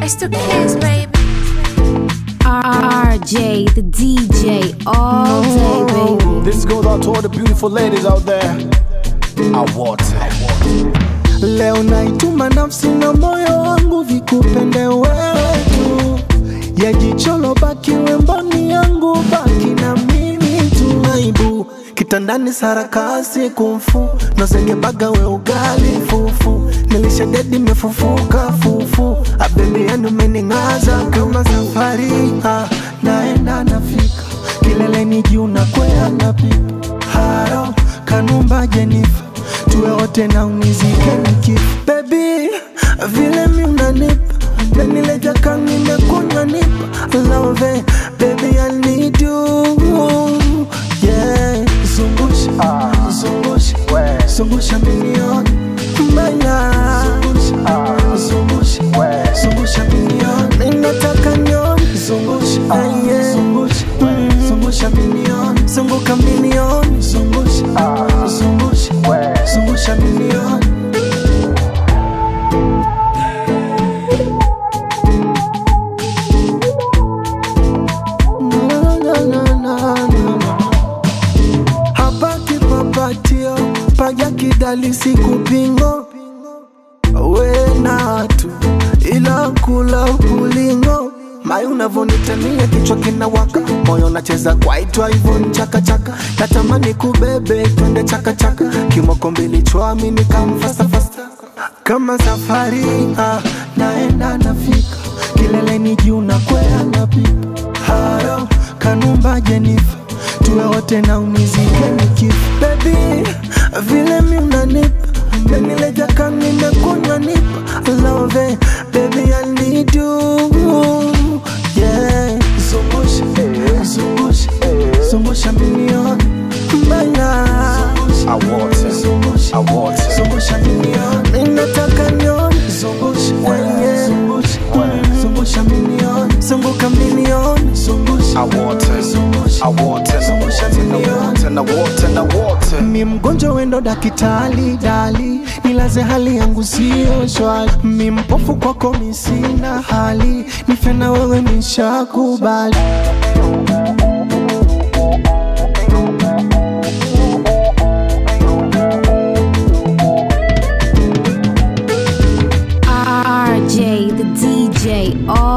Mr. Kiss, baby. RJ, the DJ, all day, baby. This goes out to all the beautiful ladies out there. I want it. Leo naituma nafsi na moyo wangu vikupende wewe tu. Ya jicholo baki wemboni yangu baki na mimi tu. Aibu kitandani sarakasi kumfu nozenge baga we ugali fufu. Nilisha dedi mefufuka fufu. Baby yandu meningaza kama safari. Naenda nafika kileleni juu na kwea na pipa. Haro Kanumba Jennifer tuwe wote na unizike nikifa. Baby vile mi unanipa Benileja kangi mekunywa nipa. Love it, baby I need you. Yeah, zungusha, zungusha, zungusha milioni mbaya. Zungusha, zungusha milioni. Ninataka nyoni. Zungusha, yeah, zungusha, zungusha milioni. Zunguka milioni. Zungusha, zungusha, zungusha milioni. Paja kidali siku pingo we tu ila kula kulingo. Mai unavonitania kichwa kinawaka. Moyo nacheza kwa itwa hivyo ni chaka chaka. Natamani kubebe twende chaka chaka. Kimoko mbili chwami ni kama fasta fasta. Kama safari naenda nafika kileleni juu na kwea na pipa. Haro Kanumba Jennifer tuwe wote na unizike nikifa. Baby vile mi unanipa Benileja kangi mekunywa nipa. Love it, baby I need you. Yeah, zungusha, zungusha, zungusha milioni mbaya. I want it. I want it. Zungusha milioni. Ninataka nyoni. Zungusha, yeah, zungusha milioni. Zunguka milioni. Zungusha, I want it. I want it. Zungusha milioni. And I want it. And I want it. Mi mgonjwa wendo dakitali dali. Nilaze hali yangu siyo shwali. Mi mpofu kwako mi sina hali. Nife na wewe nishakubali. RJ, the DJ, all